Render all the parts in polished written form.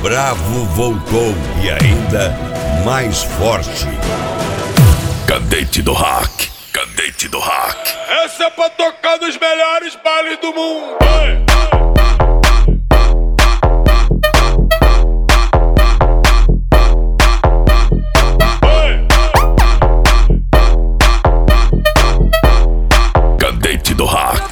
Bravo voltou e ainda mais forte. Cadete do Rock, Cadete do Rock. Essa é pra tocar nos melhores bailes do mundo. Cadete do Rock.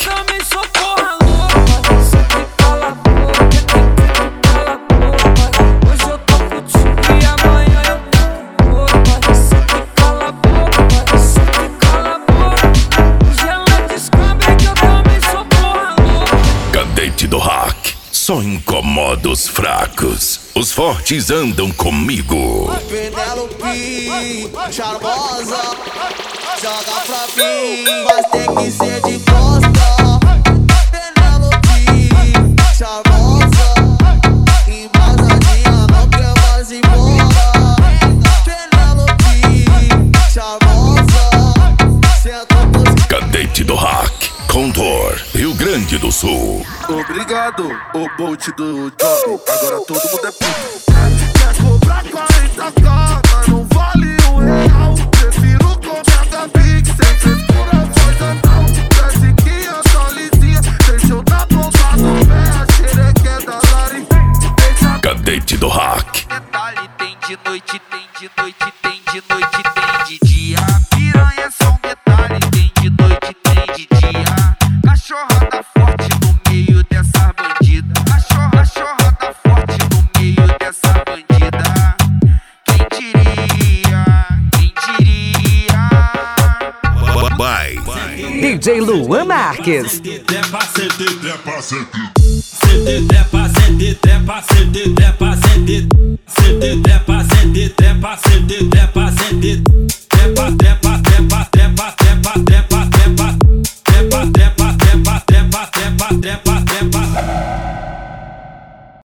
Do Rock, só incomoda os fracos. Os fortes andam comigo. Penelope, charmosa, joga pra mim, mas tem que ser de costa. Penelope, charmosa, embasadinha, não quer mais embora. Penelope, charmosa, senta por... Cadete do Rock, Condor, Rio Grande do Sul. Obrigado, o Bolt do Job. Agora todo mundo é puto. Quer cobrar 40k, mas não vale R$1. Prefiro comprar da Big, sem frescura, voz anal. Desce que eu sou lisinha, deixou na ponta do pé, a xereca da Lari. Cadete do Rock. Detalhe, tem de noite, tem de noite, tem de noite, tem de dia. Piranha é só um detalhe, tem de noite, tem de dia. Cachorrada forte no meio dessa bandida. Cachorrada forte no meio dessa bandida. Quem diria? Quem diria? Bye. DJ Luan Marques. Trepa, sente, trepa, sente. Sente, trepa, sente, trepa, sente, trepa, sente. Sente, trepa, sente, trepa, sente, trepa, sente. Trepa, trepa.